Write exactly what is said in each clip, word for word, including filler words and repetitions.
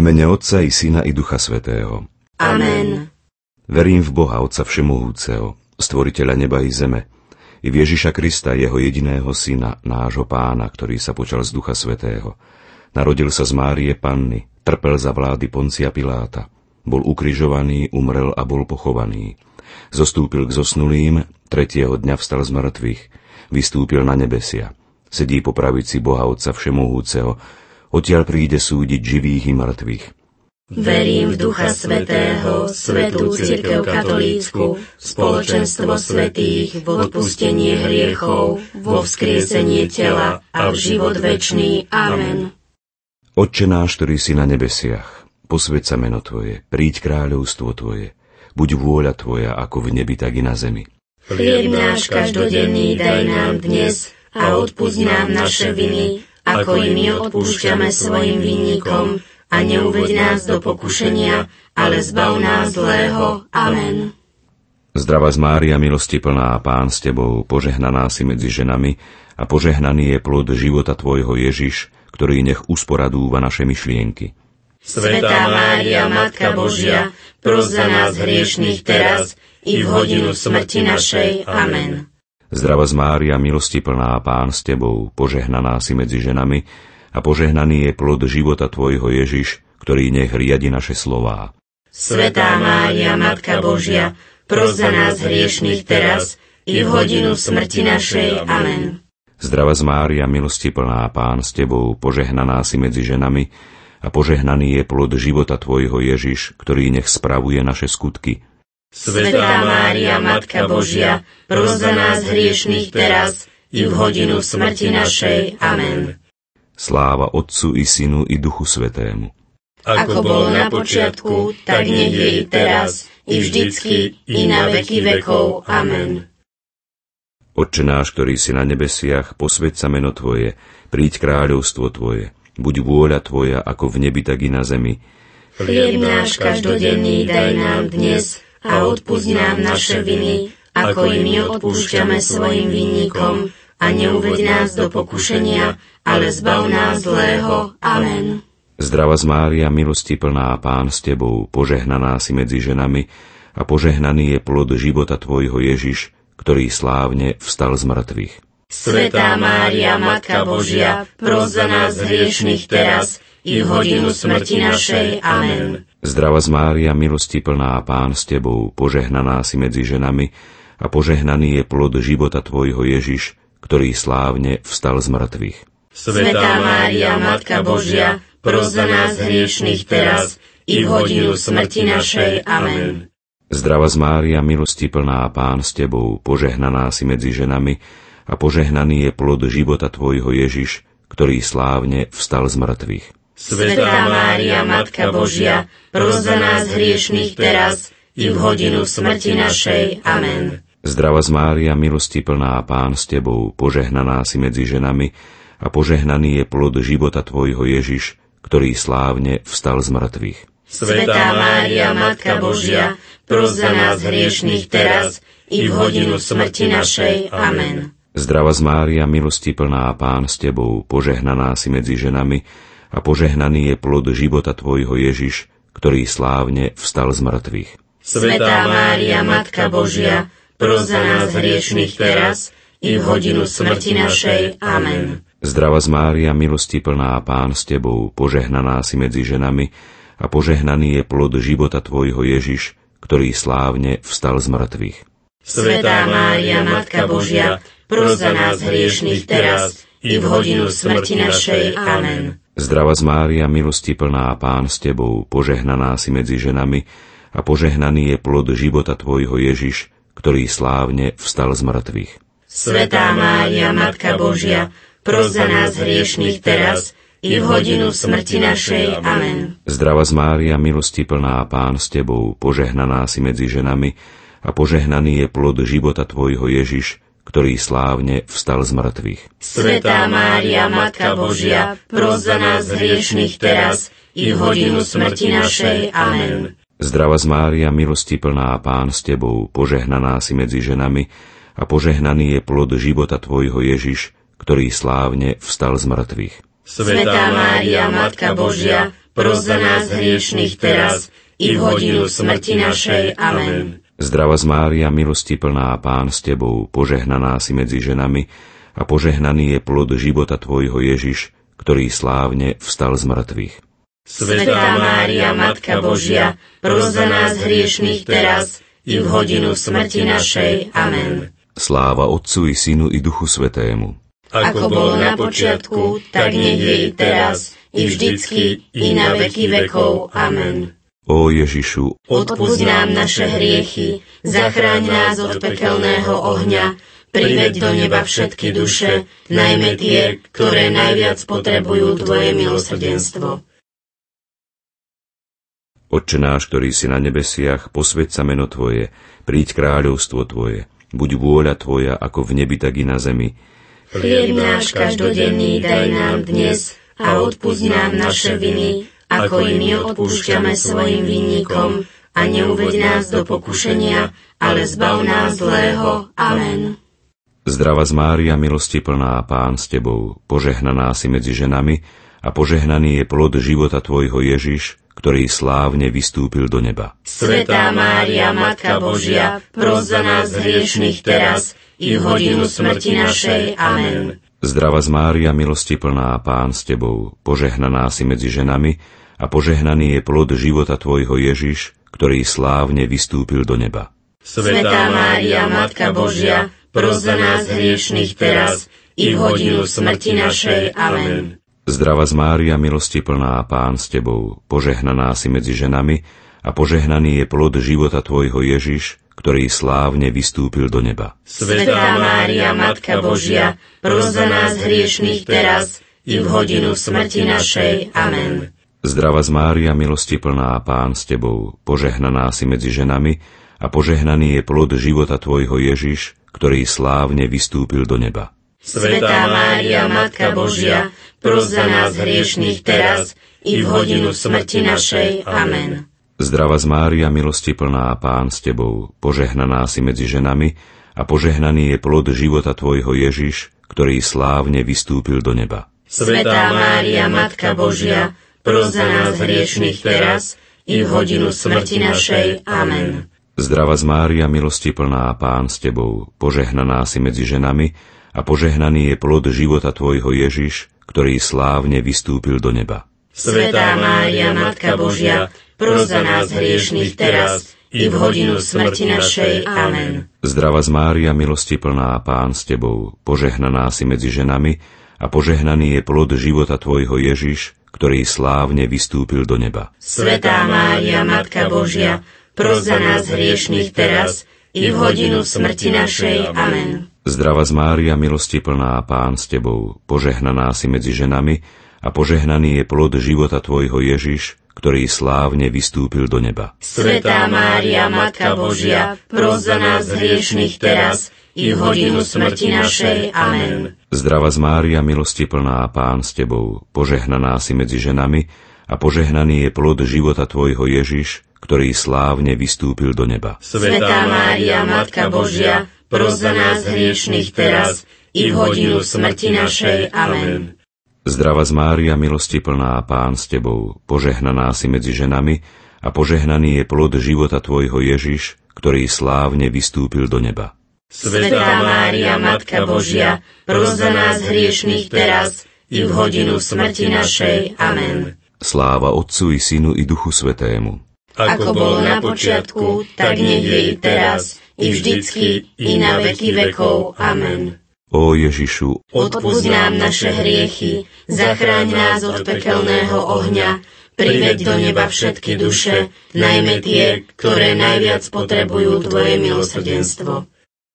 mene Otca i Syna i Ducha Svätého. Amen. Verím v Boha, Otca všemohúceho, stvoriteľa neba i zeme, i v Ježiša Krista, jeho jediného Syna, nášho Pána, ktorý sa počal z Ducha Svätého. Narodil sa z Márie Panny, trpel za vlády Poncia Piláta, bol ukrižovaný, umrel a bol pochovaný. Zostúpil k zosnulým, tretieho dňa vstal z mŕtvych, vystúpil na nebesia, sedí po pravici Boha Otca všemohúceho, odtiaľ príde súdiť živých i mŕtvych. Verím v Ducha Svätého, svätú cirkev katolícku, spoločenstvo svätých, v odpustenie hriechov, vo vzkriesenie tela a v život večný. Amen. Otče náš, ktorý si na nebesiach, posväť sa meno Tvoje, príď kráľovstvo Tvoje, buď vôľa Tvoja ako v nebi, tak i na zemi. Chlieb náš každodenný daj nám dnes a odpusť nám naše viny, ako i my odpúšťame svojim vinníkom, a neuveď nás do pokušenia, ale zbav nás zlého. Amen. Zdravá z Mária, milosti plná, Pán s Tebou, požehnaná si medzi ženami a požehnaný je plod života Tvojho Ježiš, ktorý nech usporadúva naše myšlienky. Svätá Mária, Matka Božia, pros za nás hriešných teraz i v hodinu smrti našej. Amen. Zdravá z Mária, milosti plná, Pán s Tebou, požehnaná si medzi ženami a požehnaný je plod života Tvojho Ježiš, ktorý nech riadi naše slová. Svätá Mária, Matka Božia, pros za nás hriešných teraz i v hodinu smrti našej. Amen. Zdravá z Mária, milosti plná, Pán s Tebou, požehnaná si medzi ženami a požehnaný je plod života Tvojho Ježiš, ktorý nech spravuje naše skutky. Svätá Mária, Matka Božia, pros za nás hriešných teraz i v hodinu smrti našej. Amen. Sláva Otcu i Synu i Duchu Svätému. Ako bolo na počiatku, tak nech je i teraz, i vždycky, i na veky vekov. Amen. Otče náš, ktorý si na nebesiach, posväť sa meno Tvoje, príď kráľovstvo Tvoje, buď vôľa Tvoja ako v nebi, tak i na zemi. Chlieb náš každodenný daj nám dnes a odpusť nám naše viny, ako i my odpúšťame svojim vinníkom, a neuveď nás do pokušenia, ale zbav nás zlého. Amen. Zdravá z Mária, milosti plná, Pán s Tebou, požehnaná si medzi ženami a požehnaný je plod života Tvojho Ježiš, ktorý slávne vstal z mŕtvych. Svätá Mária, Matka Božia, pros za nás hriešných teraz i v hodinu smrti našej. Amen. Zdravá z Mária, milosti plná, Pán s Tebou, požehnaná si medzi ženami a požehnaný je plod života Tvojho Ježiš, ktorý slávne vstal z mŕtvych. Svätá Mária, Matka Božia, pros za nás hriešných teraz i v hodinu smrti našej. Amen. Zdravá z Mária, milosti plná, Pán s Tebou, požehnaná si medzi ženami a požehnaný je plod života Tvojho Ježiš, ktorý slávne vstal z mŕtvych. Svätá Mária, Matka Božia, pros za nás hriešných teraz i v hodinu smrti našej. Amen. Zdravá z Mária, milosti plná, Pán s Tebou, požehnaná si medzi ženami a požehnaný je plod života Tvojho Ježiš, ktorý slávne vstal z mŕtvych. Svätá Mária, Matka Božia, pros za nás hriešných teraz i v hodinu smrti našej. Amen. Zdravá z Mária, milosti plná, Pán s Tebou, požehnaná si medzi ženami a požehnaný je plod života Tvojho Ježiš, ktorý slávne vstal z mŕtvych. Svätá Mária, Matka Božia, pros za nás hriešných teraz i v hodinu smrti našej. Amen. Zdravá z Mária, milosti plná, Pán s Tebou, požehnaná si medzi ženami a požehnaný je plod života Tvojho Ježiš, ktorý slávne vstal z mŕtvych. Svätá Mária, Matka Božia, pros za nás hriešných teraz i v hodinu smrti našej. Amen. Zdravá z Mária, milosti plná, Pán s Tebou, požehnaná si medzi ženami a požehnaný je plod života Tvojho Ježiš, ktorý slávne vstal z mŕtvych. Svätá Mária, Matka Božia, pros za nás hriešných teraz i v hodinu smrti našej. Amen. Zdravá z Mária, milosti plná, Pán s Tebou, požehnaná si medzi ženami a požehnaný je plod života Tvojho Ježiš, ktorý slávne vstal z mŕtvych. Svätá Mária, Matka Božia, pros za nás hriešných teraz i v hodinu smrti našej. Amen. Zdravá z Mária, milosti plná, Pán s Tebou, požehnaná si medzi ženami a požehnaný je plod života Tvojho Ježiš, ktorý slávne vstal z mŕtvych. Svätá Mária, Matka Božia, pros za nás hriešnych teraz i v hodinu smrti našej. Amen. Zdravá Mária, milosti plná, Pán s Tebou, požehnaná si medzi ženami a požehnaný je plod života Tvojho Ježiš, ktorý slávne vstal z mŕtvych. Svätá Mária, Matka Božia, pros za nás hriešnych teraz i v hodinu smrti našej. Amen. Sláva Otcu i Synu i Duchu Svätému. Ako bolo na počiatku, tak nech je i teraz, i vždycky, i na veky vekov. Amen. Ó Ježišu, odpusť nám naše hriechy, zachráň nás od pekelného ohňa, priveď do neba všetky duše, najmä tie, ktoré najviac potrebujú Tvoje milosrdenstvo. Otče náš, ktorý si na nebesiach, posväť sa meno Tvoje, príď kráľovstvo Tvoje, buď vôľa Tvoja ako v nebi, tak i na zemi. Chlieb náš každodenný daj nám dnes a odpusť nám naše viny, ako i my odpúšťame svojim vinníkom, a neuveď nás do pokušenia, ale zbav nás zlého. Amen. Zdravá Mária, milosti plná, Pán s Tebou, požehnaná si medzi ženami a požehnaný je plod života Tvojho Ježiš, ktorý slávne vystúpil do neba. Svätá Mária, Matka Božia, pros za nás hriešnych teraz i v hodinu smrti našej. Amen. Zdravá Mária, milosti plná, Pán s Tebou, požehnaná si medzi ženami a požehnaný je plod života Tvojho Ježiš, ktorý slávne vystúpil do neba. Svätá Mária, Matka Božia, pros za nás hriešnych teraz i v hodinu smrti našej. Amen. Zdravá Mária, milosti plná, Pán s Tebou, požehnaná si medzi ženami a požehnaný je plod života Tvojho Ježiš, ktorý slávne vystúpil do neba. Svätá Mária, Matka Božia, pros za nás hriešnych teraz i v hodinu smrti našej. Amen. Zdravá Mária, milosti plná, Pán s Tebou, požehnaná si medzi ženami a požehnaný je plod života Tvojho Ježiš, ktorý slávne vystúpil do neba. Svätá Mária, Matka Božia, pros za nás hriešnych teraz i v hodinu smrti našej. Amen. Zdravá Mária, milosti plná, Pán s Tebou, požehnaná si medzi ženami a požehnaný je plod života Tvojho Ježiš, ktorý slávne vystúpil do neba. Svätá Mária, Matka Božia, pros za nás hriešnych teraz i v hodinu smrti našej. Amen. Zdravá Mária, milosti plná, Pán s Tebou, požehnaná si medzi ženami a požehnaný je plod života Tvojho Ježiš, ktorý slávne vystúpil do neba. Svätá Mária, Matka Božia, pros za nás hriešnych teraz i v hodinu smrti našej. Amen. Zdravá Mária, milosti plná, Pán s Tebou, požehnaná si medzi ženami a požehnaný je plod života Tvojho Ježiš, ktorý slávne vystúpil do neba. Svätá Mária, Matka Božia, pros za nás hriešnych teraz i v hodinu smrti našej. Amen. Zdravá Mária, milosti plná, Pán s Tebou, požehnaná si medzi ženami a požehnaný je plod života Tvojho Ježiš, ktorý slávne vystúpil do neba. Svätá Mária, Matka Božia, pros za nás hriešnych teraz i v hodinu smrti našej. Amen. Zdravá Mária, milosti plná, Pán s Tebou, požehnaná si medzi ženami a požehnaný je plod života Tvojho Ježiš, ktorý slávne vystúpil do neba. Svätá Mária, Matka Božia, pros za nás hriešnych teraz i v hodinu smrti našej. Amen. Zdravá Mária, milosti plná, Pán s Tebou, požehnaná si medzi ženami a požehnaný je plod života Tvojho Ježiš, ktorý slávne vystúpil do neba. Svätá Mária, Matka Božia, pros za nás hriešnych teraz i v hodinu smrti našej. Amen. Sláva Otcu i Synu i Duchu Svätému. Ako bolo na počiatku, tak nech je i teraz, i vždycky, i na veky vekov. Amen. Ó Ježišu, odpusť nám naše hriechy, zachráň nás od pekelného ohňa, priveď do neba všetky duše, najmä tie, ktoré najviac potrebujú Tvoje milosrdenstvo.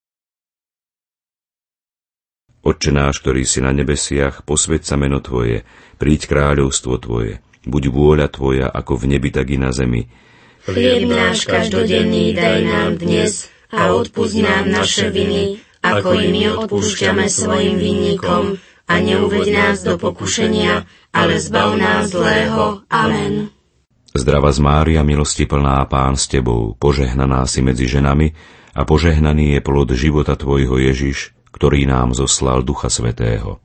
Otče náš, ktorý si na nebesiach, posväť sa meno Tvoje, príď kráľovstvo Tvoje, buď vôľa Tvoja ako v nebi, tak i na zemi. Chlieb náš každodenný daj nám dnes a odpusť nám naše viny, ako i my odpúšťame svojim vinníkom, a neuveď nás do pokušenia, ale zbav nás zlého. Amen. Zdravá Mária, milosti plná, Pán s Tebou, požehnaná si medzi ženami a požehnaný je plod života Tvojho Ježiš, ktorý nám zoslal Ducha Svätého.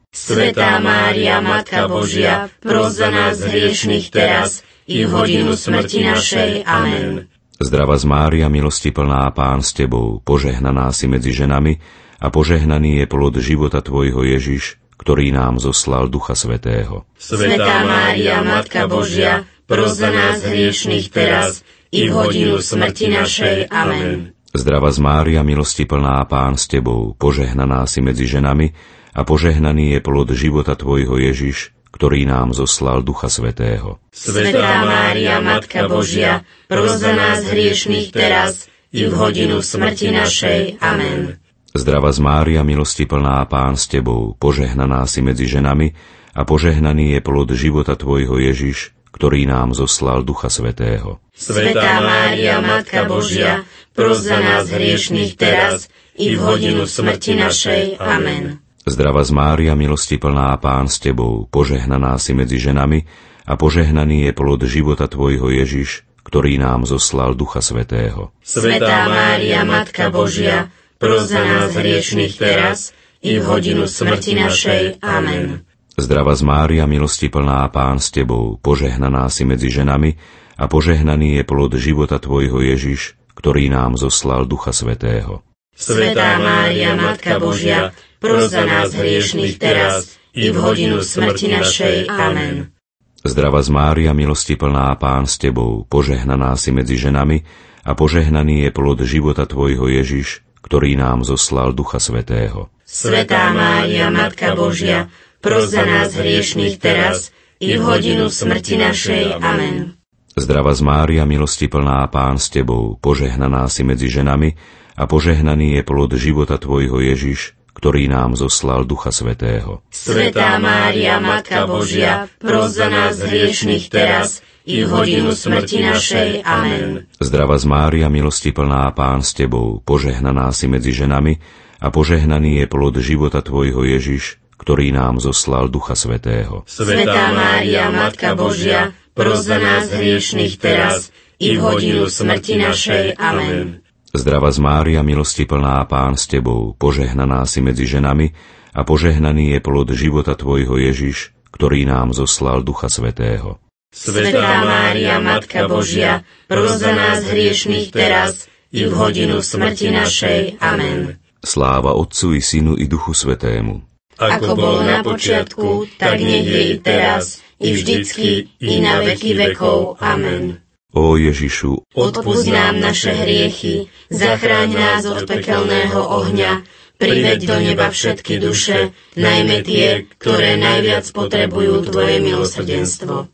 Svätá Mária, Matka Božia, pros za nás hriešnych teraz i v hodinu smrti našej. Amen. Zdravá Mária, milosti plná, Pán s Tebou, požehnaná si medzi ženami a požehnaný je plod života Tvojho Ježiš, ktorý nám zoslal Ducha Svätého. Svätá Mária, Matka Božia, pros za nás hriešnych teraz i v hodinu smrti našej. Amen. Zdravá Mária, milosti plná, Pán s Tebou, požehnaná si medzi ženami a požehnaný je plod života Tvojho Ježiš, ktorý nám zoslal Ducha Svätého. Svätá Mária, Matka Božia, pros za nás hriešnych teraz i v hodinu smrti našej. Amen. Zdravá Mária, milosti plná, Pán s Tebou, požehnaná si medzi ženami a požehnaný je plod života Tvojho Ježiš, ktorý nám zoslal Ducha Svätého. Svätá Mária, Matka Božia, pros za nás hriešnych teraz i v hodinu smrti našej. Amen. Zdravá Mária, milosti plná, Pán s Tebou, požehnaná si medzi ženami a požehnaný je plod života Tvojho Ježiš, ktorý nám zoslal Ducha Svätého. Svätá Mária, Matka Božia, pros za nás hriešnych teraz i v hodinu smrti našej. Amen. Zdravá Mária, milosti plná, Pán s Tebou, požehnaná si medzi ženami a požehnaný je plod života Tvojho Ježiš, ktorý nám zoslal Ducha Svätého. Svätá Mária, Matka Božia, pros za nás hriešnych teraz i v hodinu smrti našej. Amen. Zdravá Mária, milosti plná, Pán s Tebou, požehnaná si medzi ženami a požehnaný je plod života Tvojho Ježiš, ktorý nám zoslal Ducha Svätého. Svätá Mária, Matka Božia, pros za nás hriešnych teraz i v hodinu smrti našej. Amen. Zdravá Mária, milosti plná, Pán s Tebou, požehnaná si medzi ženami a požehnaný je plod života Tvojho Ježiš, ktorý nám zoslal Ducha Svätého. Svätá Mária, Matka Božia, pros za nás hriešnych teraz i v hodinu smrti našej. Amen. Zdravá Mária, milosti plná, Pán s Tebou, požehnaná si medzi ženami a požehnaný je plod života Tvojho Ježiš, ktorý nám zoslal Ducha Svätého. Svätá Mária, Matka Božia, pros za nás hriešnych teraz i v hodinu smrti našej. Amen. Zdravá Mária, milosti plná, Pán s Tebou, požehnaná si medzi ženami a požehnaný je plod života Tvojho Ježiš, ktorý nám zoslal Ducha Svätého. Svätá Mária, Matka Božia, pros za nás hriešnych teraz i v hodinu smrti našej. Amen. Sláva Otcu i Synu i Duchu Svätému. Ako bolo na počiatku, tak nech je i teraz, i vždycky, i na veky vekov. Amen. Ó Ježišu, odpusť nám naše hriechy, zachráň nás od pekelného ohňa, priveď do neba všetky duše, najmä tie, ktoré najviac potrebujú Tvoje milosrdenstvo.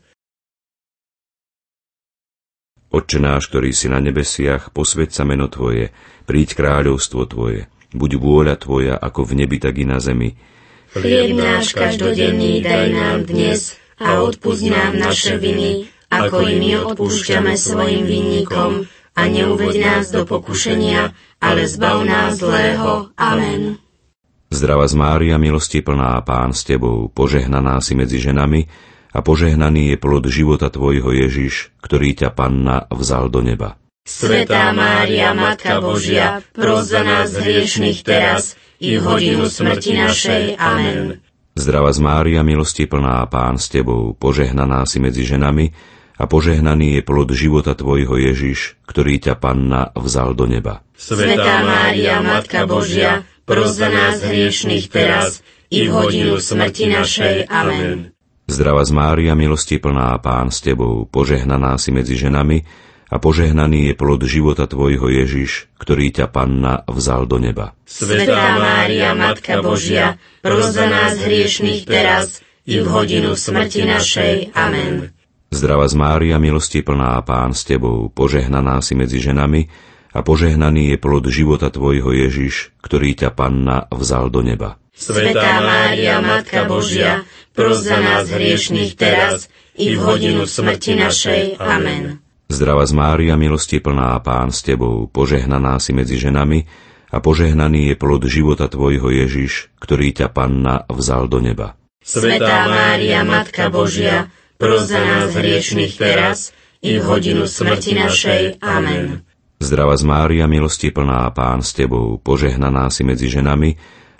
Otče náš, ktorý si na nebesiach, posväť sa meno Tvoje, príď kráľovstvo Tvoje, buď vôľa Tvoja ako v nebi, tak i na zemi. Chlieb náš každodenný daj nám dnes a odpusť nám naše viny, ako i my odpúšťame svojim vinníkom, a neuveď nás do pokušenia, ale zbav nás zlého. Amen. Zdravá Mária, milosti plná, Pán s Tebou, požehnaná si medzi ženami a požehnaný je plod života Tvojho Ježiš, ktorý ťa Panna vzal do neba. Svätá Mária, Matka Božia, pros za nás hriešnych teraz i v hodinu smrti našej. Amen. Zdravá Mária, milosti plná, Pán s Tebou, požehnaná si medzi ženami a požehnaný je plod života Tvojho Ježiš, ktorý ťa Panna vzal do neba. Svätá Mária, Matka Božia, pros za nás hriešnych teraz i v hodinu smrti našej. Amen. Zdravá Mária, milosti plná, Pán s Tebou, požehnaná si medzi ženami a požehnaný je plod života Tvojho Ježiš, ktorý ťa Panna vzal do neba. Svätá Mária, Matka Božia, pros za nás hriešnych teraz i v hodinu smrti našej. Amen. Zdravá Mária, milosti plná, Pán s Tebou, požehnaná si medzi ženami a požehnaný je plod života Tvojho Ježiš, ktorý ťa Panna vzal do neba. Svätá Mária, Matka Božia, pros za nás hriešnych teraz i v hodinu smrti našej. Amen. Zdravá Mária, milosti plná, Pán s Tebou, požehnaná si medzi ženami a požehnaný je plod života Tvojho Ježiš, ktorý ťa Panna vzal do neba. Svätá Mária, Matka Božia, pros za nás hriešnych teraz i v hodinu smrti našej. Amen. Zdravá Mária, milosti plná, Pán s Tebou, požehnaná si medzi ženami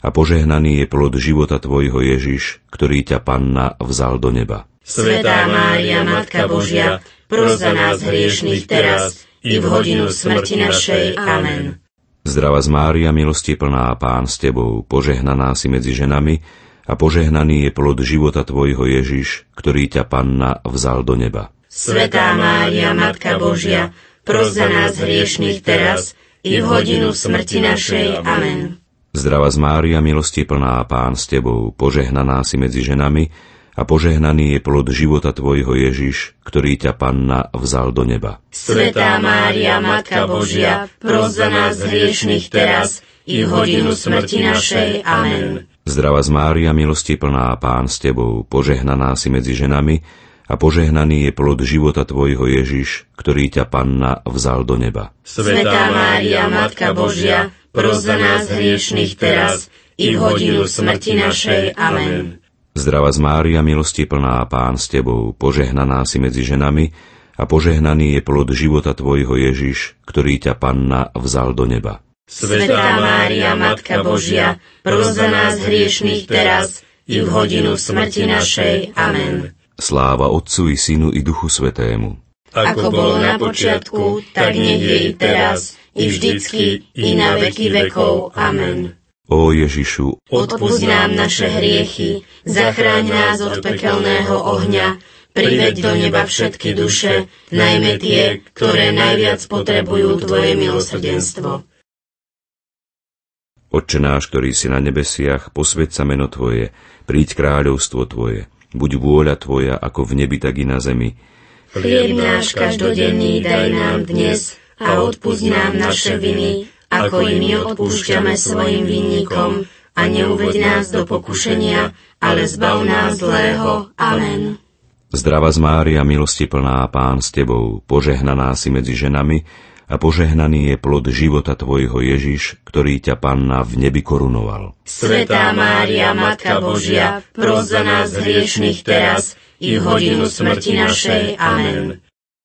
a požehnaný je plod života tvojho Ježiš, ktorý ťa Panna vzal do neba. Svätá Mária, Matka Božia, pros za nás hriešnych teraz i v hodinu smrti našej. Amen. Zdravá z Mária, milosti plná, Pán s tebou, požehnaná si medzi ženami a požehnaný je plod života tvojho Ježiš, ktorý ťa Panna vzal do neba. Svätá Mária, Matka Božia, pros za nás hriešnych teraz i v hodinu smrti našej. Amen. Zdravá z Mária, milosti plná, Pán s tebou, požehnaná si medzi ženami a požehnaný je plod života tvojho Ježiš, ktorý ťa Panna vzal do neba. Svätá Mária, Matka Božia, pros za nás hriešnych teraz i v hodinu smrti našej. Amen. Zdravá z Mária, milosti plná, Pán s tebou, požehnaná si medzi ženami a požehnaný je plod života tvojho Ježiš, ktorý ťa Panna vzal do neba. Svätá Mária, Matka Božia, pros za nás hriešnych teraz i v hodinu smrti našej. Amen. Zdravá z Mária, milosti plná, Pán s tebou, požehnaná si medzi ženami a požehnaný je plod života tvojho Ježiš, ktorý ťa Panna vzal do neba. Svätá Mária, Matka Božia, pros za nás hriešnych teraz i v hodinu smrti našej. Amen. Sláva Otcu i Synu i Duchu Svätému. Ako bolo na počiatku, tak nech je i teraz, i vždycky, i na veky vekov. Amen. Ó Ježišu, odpusť nám naše hriechy, zachráň nás od pekelného ohňa, priveď do neba všetky duše, najmä tie, ktoré najviac potrebujú tvoje milosrdenstvo. Otče náš, ktorý si na nebesiach, posväť sa meno tvoje, príď kráľovstvo tvoje, buď vôľa tvoja ako v nebi, tak i na zemi. Chlieb náš každodenný daj nám dnes a odpusť nám naše viny, ako i my odpúšťame svojim vinníkom, a neuveď nás do pokušenia, ale zbav nás zlého. Amen. Zdravá z Mária, milosti plná, Pán s tebou, požehnaná si medzi ženami a požehnaný je plod života tvojho Ježiš, ktorý ťa Panna v nebi korunoval. Svätá Mária, Matka Božia, pros za nás hriešnych teraz i v hodinu smrti našej. Amen.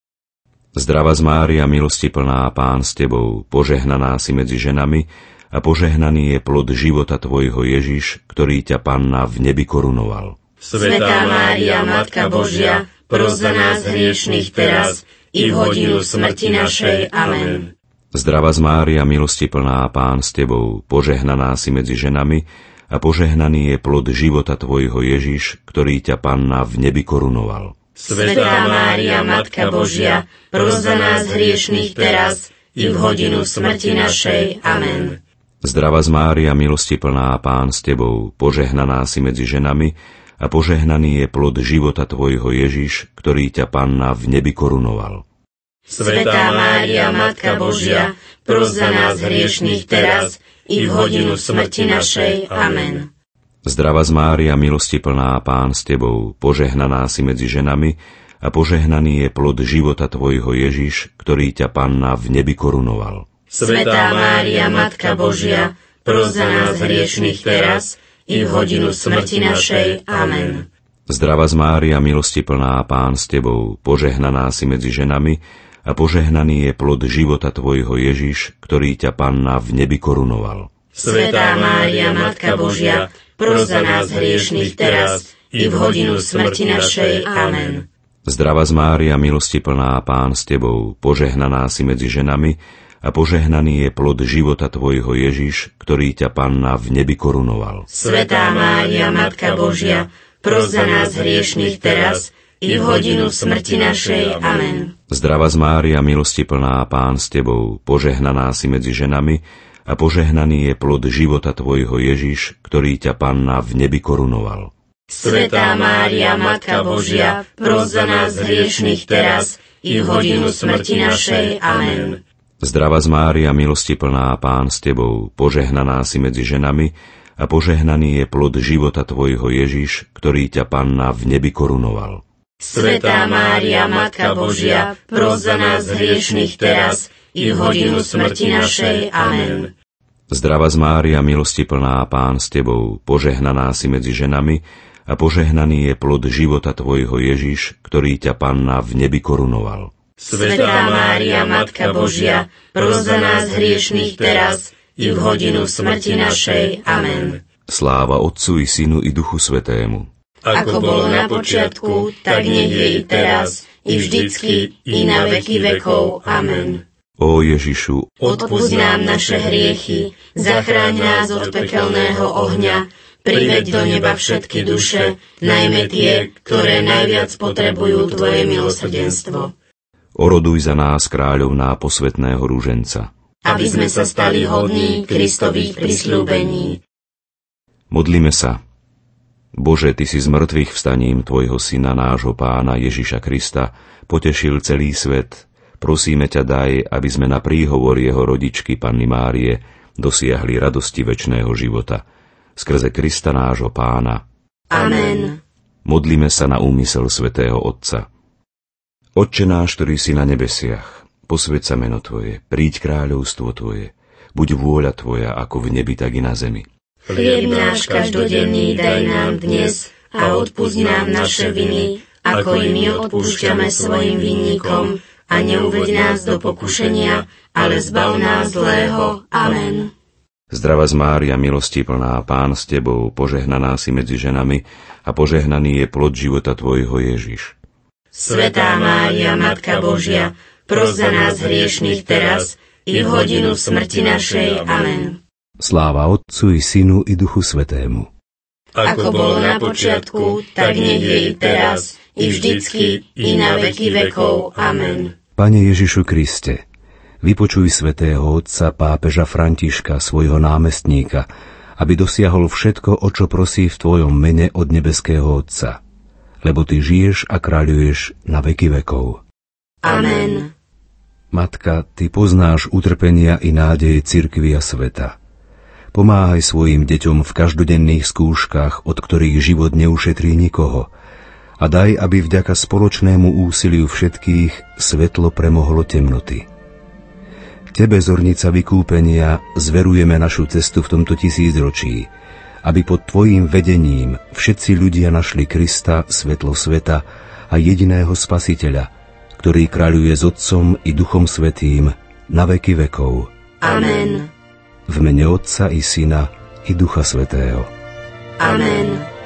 Zdravá z Mária, milosti plná, Pán s tebou, požehnaná si medzi ženami a požehnaný je plod života tvojho Ježiš, ktorý ťa Panna v nebi korunoval. Svätá Mária, Matka Božia, pros za nás hriešnych teraz i v hodinu smrti našej. Amen. Zdravá z Mária, milosti plná, Pán s tebou, požehnaná si medzi ženami a požehnaný je plod života tvojho Ježiš, ktorý ťa Panna v nebi korunoval. Svätá Mária, Matka Božia, pros za nás hriešnych teraz i v hodinu smrti našej. Amen. Zdravá z Mária, milosti plná, Pán s tebou, požehnaná si medzi ženami a požehnaný je plod života tvojho Ježiš, ktorý ťa Panna v nebi korunoval. Svätá Mária, Matka Božia, pros za nás hriešnych teraz i v hodinu smrti našej. Amen. Zdravá z Mária, milosti plná, Pán s tebou, požehnaná si medzi ženami a požehnaný je plod života tvojho Ježiš, ktorý ťa Panna v nebi korunoval. Svätá Mária, Matka Božia, pros za nás hriešnych teraz i v hodinu smrti našej. Amen. Zdravá z Mária, milosti plná, Pán s tebou, požehnaná si medzi ženami a požehnaný je plod života tvojho Ježiš, ktorý ťa Panna v nebi korunoval. Svätá Mária, Matka Božia, pros za nás hriešnych teraz i v hodinu smrti našej. Amen. Zdravá z Mária, milosti plná, Pán s tebou, požehnaná si medzi ženami a požehnaný je plod života tvojho Ježiš, ktorý ťa Panna v nebi korunoval. Svätá Mária, Matka Božia, pros za nás hriešnych teraz i v hodinu smrti našej. Amen. Zdravá z Mária, milosti plná, Pán s tebou, požehnaná si medzi ženami a požehnaný je plod života tvojho Ježiš, ktorý ťa Panna v nebi korunoval. Svätá Mária, Matka Božia, pros za nás hriešnych teraz i v hodinu smrti našej. Amen. Zdravá z Mária, milosti plná, Pán s tebou, požehnaná si medzi ženami a požehnaný je plod života tvojho Ježiš, ktorý ťa Panna v nebi korunoval. Svätá Mária, Matka Božia, pros za nás hriešnych teraz i v hodinu smrti našej. Amen. Zdravá z Mária, milosti plná, Pán s tebou, požehnaná si medzi ženami a požehnaný je plod života tvojho Ježiš, ktorý ťa Panna v nebi korunoval. Svätá Mária, Matka Božia, pros za nás hriešnych teraz i v hodinu smrti našej. Amen. Sláva Otcu i Synu i Duchu Svätému. Ako bolo na počiatku, tak nech je i teraz, i vždycky, i na veky vekov. Amen. Ó Ježišu, odpusť nám naše hriechy, zachráň nás od pekelného ohňa, priveď do neba všetky duše, najmä tie, ktoré najviac potrebujú Tvoje milosrdenstvo. Oroduj za nás kráľovná posvätného rúženca, aby sme sa stali hodní Kristových prisľúbení. Modlíme sa. Bože, Ty si z mŕtvych vstaním Tvojho Syna, nášho Pána Ježiša Krista, potešil celý svet. Prosíme ťa, daj, aby sme na príhovor jeho rodičky Panny Márie dosiahli radosti večného života. Skrze Krista nášho Pána. Amen. Modlíme sa na úmysel svätého Otca. Otče náš, ktorý si na nebesiach, posväť sa meno Tvoje, príď kráľovstvo Tvoje, buď vôľa Tvoja ako v nebi, tak i na zemi. Chlieb náš každodenný daj nám dnes a odpusť nám naše viny, ako i my odpúšťame svojim vinníkom, a neuveď nás do pokušenia, ale zbav nás zlého. Amen. Zdravá z Mária, milosti plná, Pán s Tebou, požehnaná si medzi ženami a požehnaný je plod života Tvojho Ježiš. Svätá Mária, Matka Božia, pros za nás hriešnych teraz i v hodinu smrti našej. Amen. Sláva Otcu i Synu i Duchu Svätému. Ako bolo na počiatku, tak nech je i teraz, i vždycky, i na veky vekov. Amen. Pane Ježišu Kriste, vypočuj svätého Otca pápeža Františka, svojho námestníka, aby dosiahol všetko, o čo prosí v Tvojom mene od nebeského Otca, lebo Ty žiješ a kráľuješ na veky vekov. Amen. Matka, Ty poznáš utrpenia i nádeje cirkvi a sveta. Pomáhaj svojim deťom v každodenných skúškach, od ktorých život neušetrí nikoho, a daj, aby vďaka spoločnému úsiliu všetkých svetlo premohlo temnoty. Tebe, zornica vykúpenia, zverujeme našu cestu v tomto tisícročí, aby pod Tvojím vedením všetci ľudia našli Krista, svetlo sveta a jediného Spasiteľa, ktorý kráľuje s Otcom i Duchom Svätým na veky vekov. Amen. V mene Otca i Syna i Ducha Svätého. Amen.